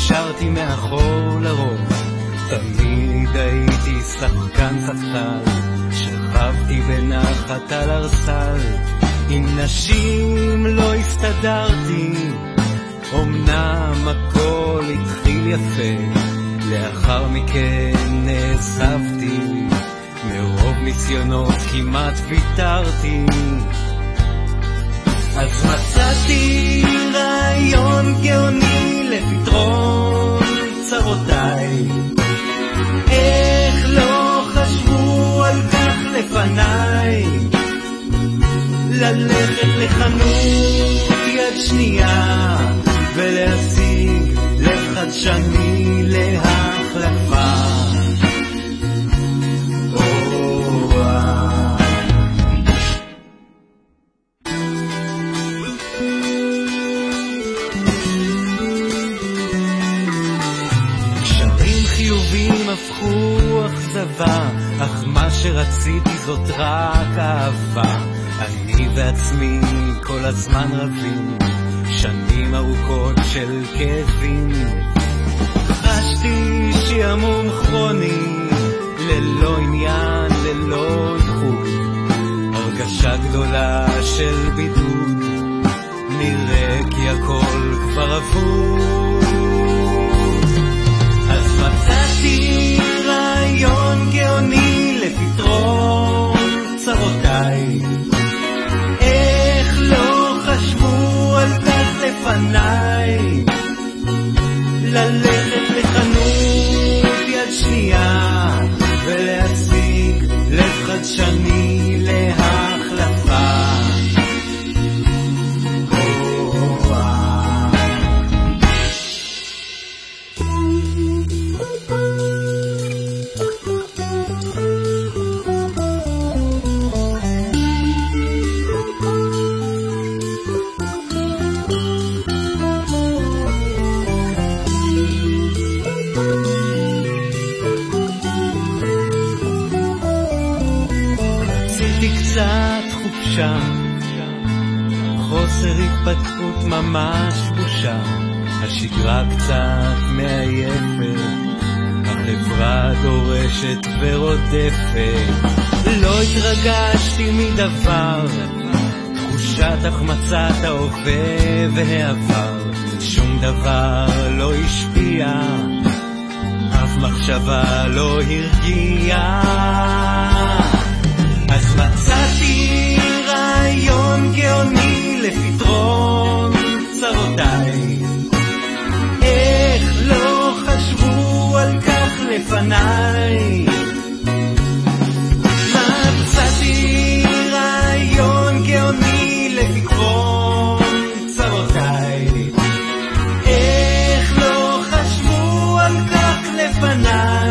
נשארתי מאחור לרוב, תמיד הייתי שחקן ספסל, שכבתי בנחת על ארסל, עם נשים לא הסתדרתי, אמנם הכל התחיל יפה, לאחר מכן נאספתי, מרוב ניסיונות כמעט ויתרתי. אז מצאתי רעיון גאוני לפתרון צרותיי, איך לא חשבו על כך לפניי, ללכת לחנות יד שנייה ולהשיג לב חדשני להחלפה. קשרים חיובים הפכו אכזבה, אך מה שרציתי זאת רק אהבה. אני ועצמי כל הזמן רבים, שנים ארוכות של כאבים, חשתי שעמום כרוני, ללא עניין, ללא איחוד, הרגשה גדולה של בידוד, נראה כי הכל כבר אבוד. אז מצאתי רעיון גאוני לפתרון צרותיי, איך לא חשבו על כך לפניי, ללכת לחנות יד שנייה ולהשיג לב חדשני להחלפה. קצת חופשה, חוסר התפתחות ממש בושה, השגרה קצת מעייפת, החברה דורשת ורודפת, לא התרגשתי מדבר, תחושת החמצת ההווה והעבר, שום דבר לא השפיע, אף מחשבה לא הרגיעה. אז מצאתי רעיון גאוני לפתרון צרותיי, איך לא חשבו על כך לפניי. מצאתי רעיון גאוני לפתרון צרותיי, איך לא חשבו על כך לפניי.